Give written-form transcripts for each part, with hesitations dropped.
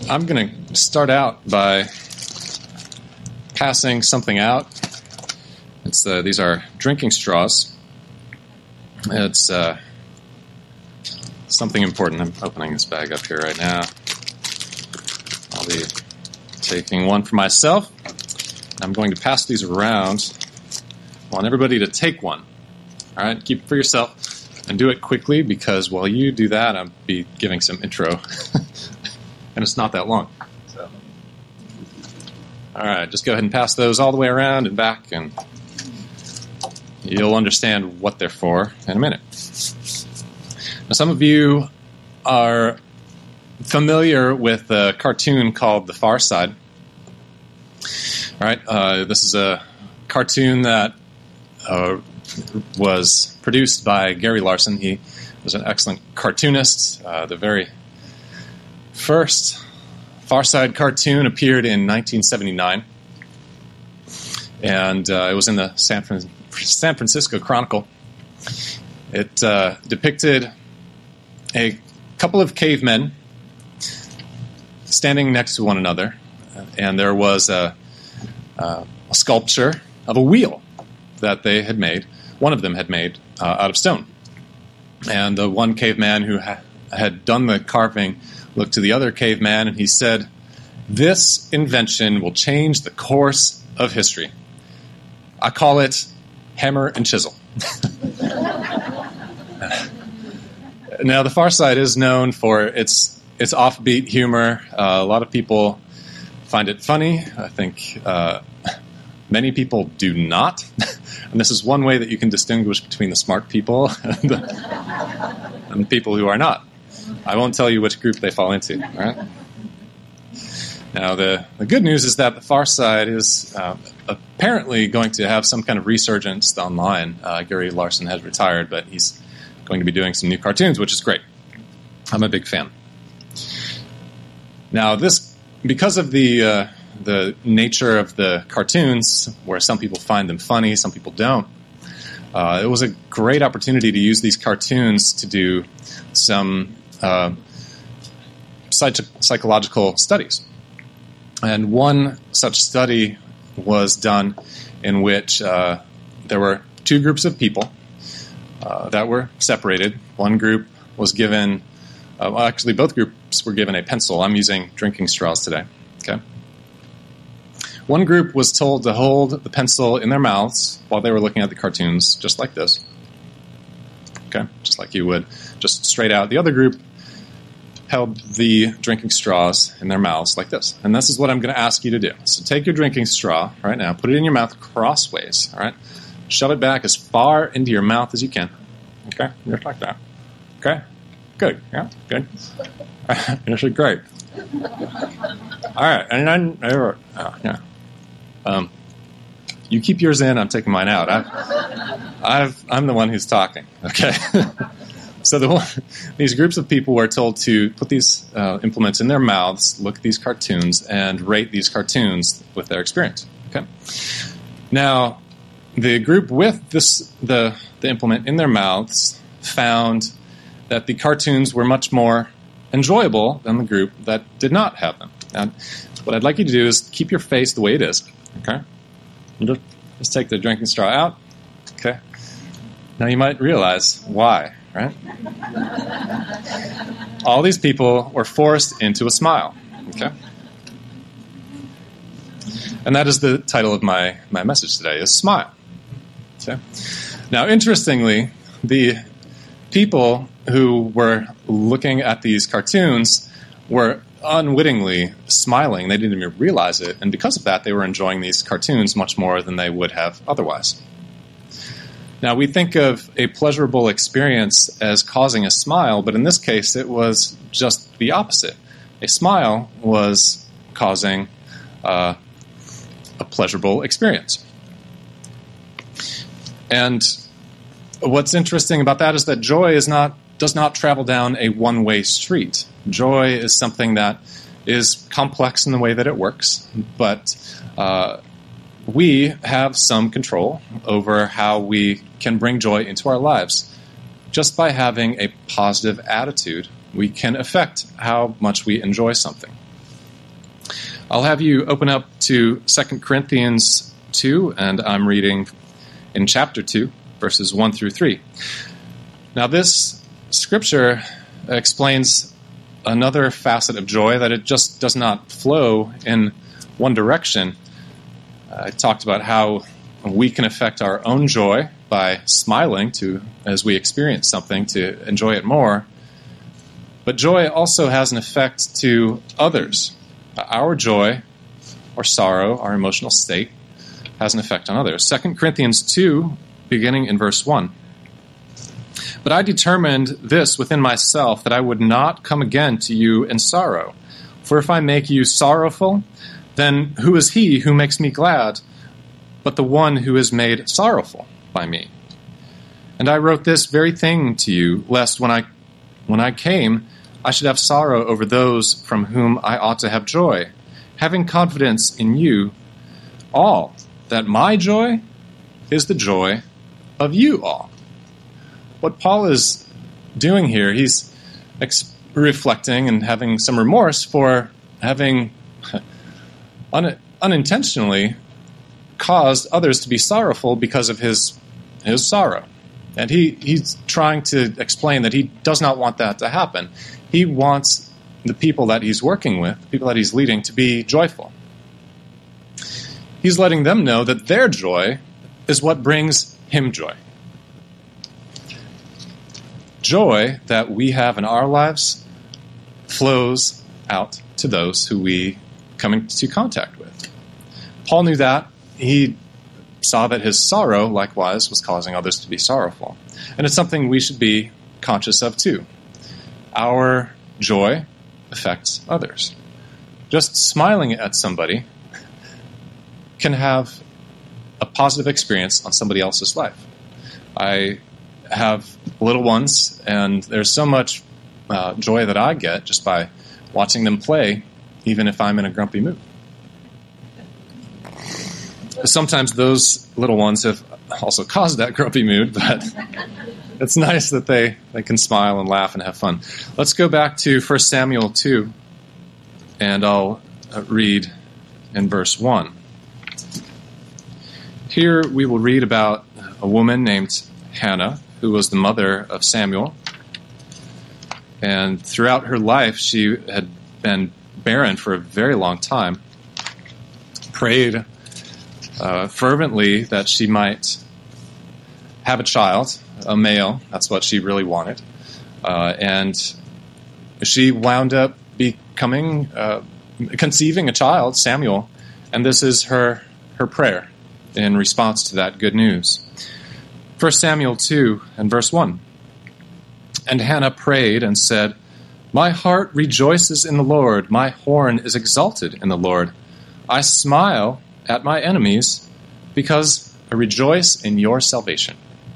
I'm going to start out by passing something out. These are drinking straws. It's something important. I'm opening this bag up here right now. I'll be taking one for myself. I'm going to pass these around. I want everybody to take one. All right, keep it for yourself and do it quickly because while you do that, I'll be giving some intro. And it's not that long. So, all right, just go ahead and pass those all the way around and back, and you'll understand what they're for in a minute. Now, some of you are familiar with a cartoon called The Far Side. All right, this is a cartoon that was produced by Gary Larson. He was an excellent cartoonist. The very first Far Side cartoon appeared in 1979, and it was in the San Francisco Chronicle. It depicted a couple of cavemen standing next to one another, and there was a sculpture of a wheel that they had made. One of them had made out of stone. And the one caveman who had done the carving looked to the other caveman and he said, "This invention will change the course of history. I call it hammer and chisel." Now, The Far Side is known for its offbeat humor. A lot of people find it funny. I think many people do not. And this is one way that you can distinguish between the smart people and the people who are not. I won't tell you which group they fall into. All right? Now, the good news is that The Far Side is apparently going to have some kind of resurgence online. Gary Larson has retired, but he's going to be doing some new cartoons, which is great. I'm a big fan. Now, because of the nature of the cartoons, where some people find them funny, some people don't, it was a great opportunity to use these cartoons to do some psychological studies. And one such study was done in which there were two groups of people that were separated. One group was given, actually both groups were given a pencil. I'm using drinking straws today. Okay. One group was told to hold the pencil in their mouths while they were looking at the cartoons, just like this. Okay, just like you would, just straight out. The other group held the drinking straws in their mouths like this. And this is what I'm going to ask you to do. So take your drinking straw right now, put it in your mouth crossways, all right? Shove it back as far into your mouth as you can. Okay, just like that. Okay, good, yeah, good. This is great. All right, and then, yeah. You keep yours in, I'm taking mine out. I'm the one who's talking, okay? So these groups of people were told to put these implements in their mouths, look at these cartoons, and rate these cartoons with their experience, okay? Now, the group with the implement in their mouths found that the cartoons were much more enjoyable than the group that did not have them. And what I'd like you to do is keep your face the way it is, okay? Just take the drinking straw out, okay? Now you might realize why, right? All these people were forced into a smile, okay? And that is the title of my message today, is Smile. Okay? Now, interestingly, the people who were looking at these cartoons were unwittingly smiling. They didn't even realize it. And because of that, they were enjoying these cartoons much more than they would have otherwise. Now, we think of a pleasurable experience as causing a smile, but in this case, it was just the opposite. A smile was causing a pleasurable experience. And what's interesting about that is that joy does not travel down a one-way street. Joy is something that is complex in the way that it works, but we have some control over how we can bring joy into our lives. Just by having a positive attitude, we can affect how much we enjoy something. I'll have you open up to 2 Corinthians 2, and I'm reading in chapter 2, verses 1 through 3. Now, this scripture explains another facet of joy, that it just does not flow in one direction. I talked about how we can affect our own joy by smiling as we experience something to enjoy it more. But joy also has an effect to others. Our joy or sorrow, our emotional state, has an effect on others. 2 Corinthians 2, beginning in verse 1. But I determined this within myself, that I would not come again to you in sorrow. For if I make you sorrowful, then who is he who makes me glad, but the one who is made sorrowful by me? And I wrote this very thing to you, lest when I came, I should have sorrow over those from whom I ought to have joy, having confidence in you all, that my joy is the joy of you all. What Paul is doing here, he's reflecting and having some remorse for having unintentionally caused others to be sorrowful because of his sorrow. And he's trying to explain that he does not want that to happen. He wants the people that he's working with, the people that he's leading, to be joyful. He's letting them know that their joy is what brings him joy. Joy that we have in our lives flows out to those who we come into contact with. Paul knew that. He saw that his sorrow, likewise, was causing others to be sorrowful. And it's something we should be conscious of, too. Our joy affects others. Just smiling at somebody can have a positive experience on somebody else's life. I have little ones, and there's so much joy that I get just by watching them play, even if I'm in a grumpy mood. Sometimes those little ones have also caused that grumpy mood, but it's nice that they can smile and laugh and have fun. Let's go back to 1 Samuel 2, and I'll read in verse 1. Here we will read about a woman named Hannah, who was the mother of Samuel. And throughout her life, she had been barren for a very long time, prayed fervently that she might have a child, a male. That's what she really wanted. And she wound up conceiving a child, Samuel, and this is her prayer in response to that good news. 1 Samuel 2 and verse 1. And Hannah prayed and said, My heart rejoices in the Lord, my horn is exalted in the Lord. I smile at my enemies, because I rejoice in your salvation.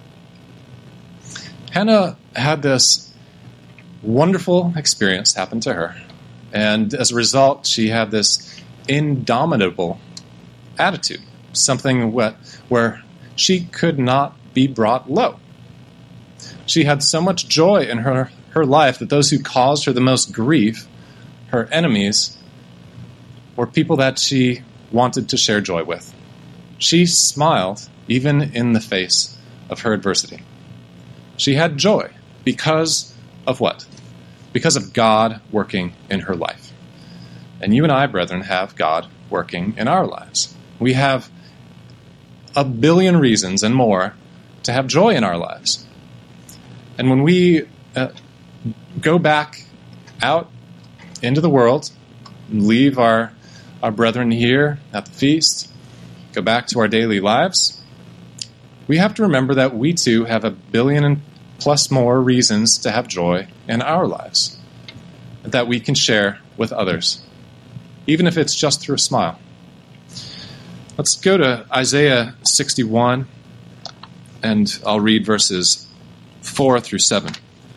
Hannah had this wonderful experience happen to her, and as a result, she had this indomitable attitude, something where she could not be brought low. She had so much joy in her life that those who caused her the most grief, her enemies, were people that she wanted to share joy with. She smiled even in the face of her adversity. She had joy because of what? Because of God working in her life. And you and I, brethren, have God working in our lives. We have a billion reasons and more to have joy in our lives. And when we go back out into the world, and leave our brethren here at the feast, go back to our daily lives, we have to remember that we too have a billion and plus more reasons to have joy in our lives that we can share with others, even if it's just through a smile. Let's go to Isaiah 61, and I'll read verses 4 through 7.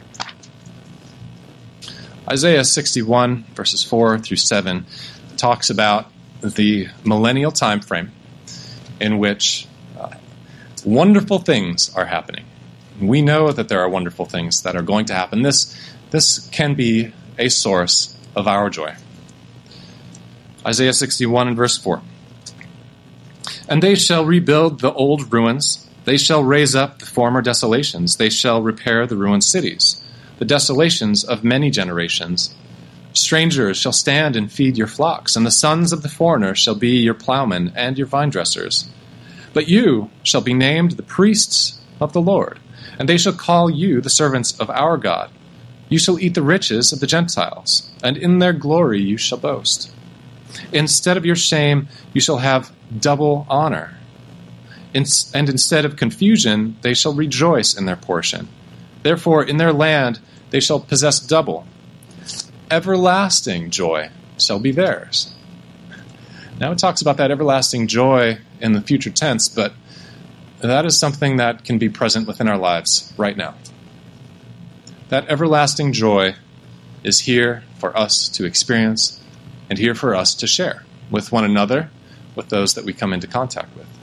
Isaiah 61, verses 4 through 7, talks about the millennial time frame in which wonderful things are happening. We know that there are wonderful things that are going to happen. This can be a source of our joy. Isaiah 61 and verse 4. And they shall rebuild the old ruins. They shall raise up the former desolations. They shall repair the ruined cities, the desolations of many generations. Strangers shall stand and feed your flocks, and the sons of the foreigner shall be your plowmen and your vine dressers. But you shall be named the priests of the Lord, and they shall call you the servants of our God. You shall eat the riches of the Gentiles, and in their glory you shall boast. Instead of your shame, you shall have double honor. And instead of confusion, they shall rejoice in their portion. Therefore, in their land they shall possess double. Everlasting joy shall be theirs. Now it talks about that everlasting joy in the future tense, but that is something that can be present within our lives right now. That everlasting joy is here for us to experience and here for us to share with one another, with those that we come into contact with.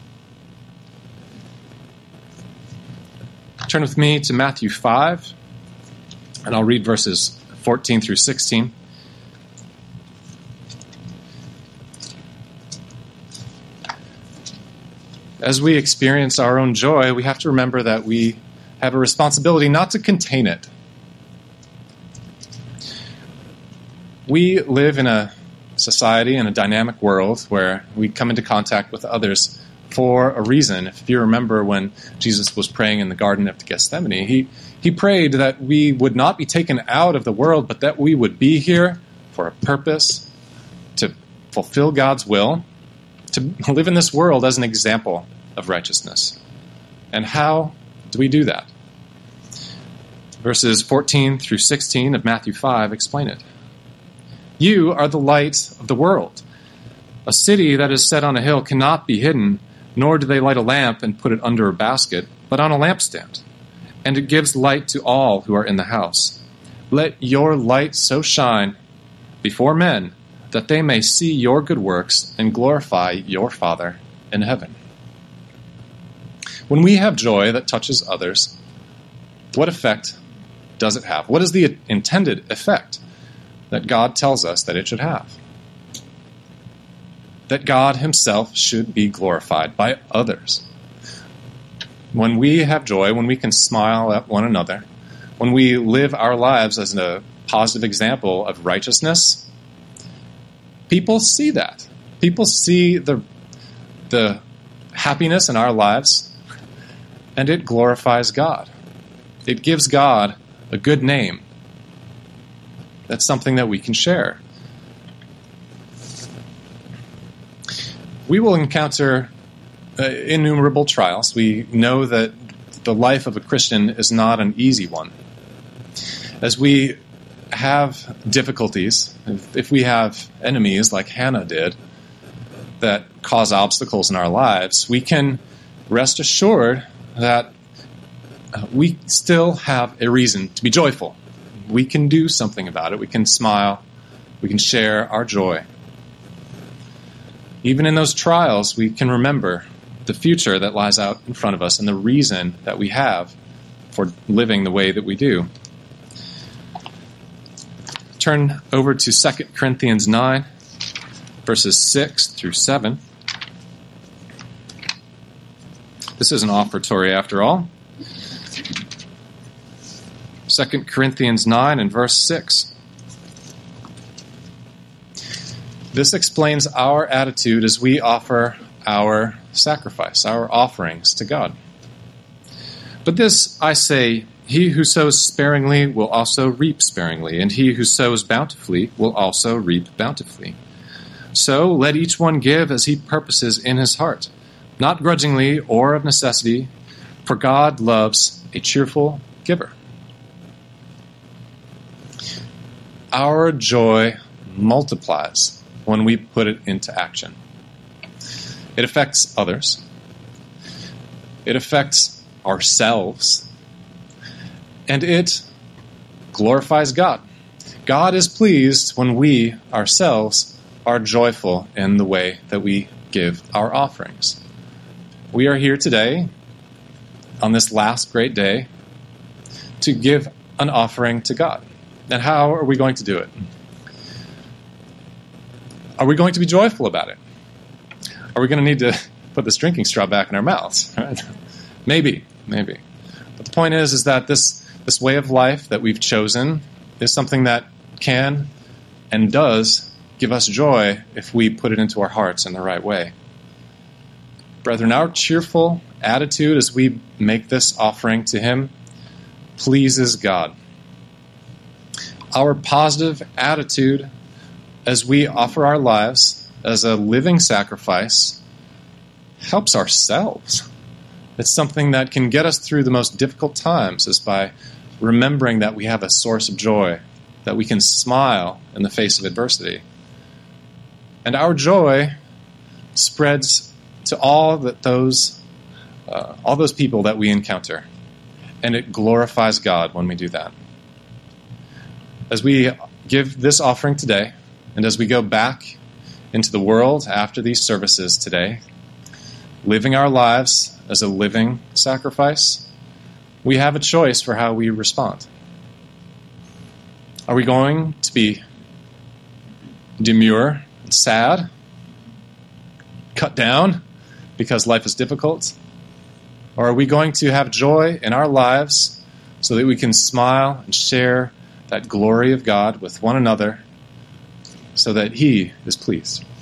Turn with me to Matthew 5, and I'll read verses 14 through 16. As we experience our own joy, we have to remember that we have a responsibility not to contain it. We live in a society and a dynamic world where we come into contact with others for a reason. If you remember when Jesus was praying in the Garden of Gethsemane, he prayed that we would not be taken out of the world, but that we would be here for a purpose, to fulfill God's will, to live in this world as an example of righteousness. And how do we do that? Verses 14 through 16 of Matthew 5 explain it. You are the light of the world. A city that is set on a hill cannot be hidden, nor do they light a lamp and put it under a basket, but on a lampstand. And it gives light to all who are in the house. Let your light so shine before men that they may see your good works and glorify your Father in heaven. When we have joy that touches others, what effect does it have? What is the intended effect that God tells us that it should have? That God himself should be glorified by others. When we have joy, when we can smile at one another, when we live our lives as a positive example of righteousness, people see that. People see the happiness in our lives, and it glorifies God. It gives God a good name. That's something that we can share. We will encounter innumerable trials. We know that the life of a Christian is not an easy one. As we have difficulties, if we have enemies like Hannah did that cause obstacles in our lives, we can rest assured that we still have a reason to be joyful. We can do something about it. We can smile. We can share our joy. Even in those trials, we can remember the future that lies out in front of us and the reason that we have for living the way that we do. Turn over to 2 Corinthians 9, verses 6 through 7. This is an offertory after all. 2 Corinthians 9 and verse 6. This explains our attitude as we offer our sacrifice, our offerings to God. But this I say, he who sows sparingly will also reap sparingly, and he who sows bountifully will also reap bountifully. So let each one give as he purposes in his heart, not grudgingly or of necessity, for God loves a cheerful giver. Our joy multiplies when we put it into action. It affects others. It affects ourselves. And it glorifies God. God is pleased when we ourselves are joyful in the way that we give our offerings. We are here today, on this last great day, to give an offering to God. And how are we going to do it? Are we going to be joyful about it? Are we going to need to put this drinking straw back in our mouths? Right? Maybe. But the point is that this way of life that we've chosen is something that can and does give us joy if we put it into our hearts in the right way. Brethren, our cheerful attitude as we make this offering to Him pleases God. Our positive attitude as we offer our lives as a living sacrifice helps ourselves. It's something that can get us through the most difficult times, is by remembering that we have a source of joy, that we can smile in the face of adversity. And our joy spreads to all those people that we encounter, and it glorifies God when we do that. As we give this offering today, and as we go back into the world after these services today, living our lives as a living sacrifice, we have a choice for how we respond. Are we going to be demure and sad, cut down because life is difficult? Or are we going to have joy in our lives so that we can smile and share that glory of God with one another so that He is pleased?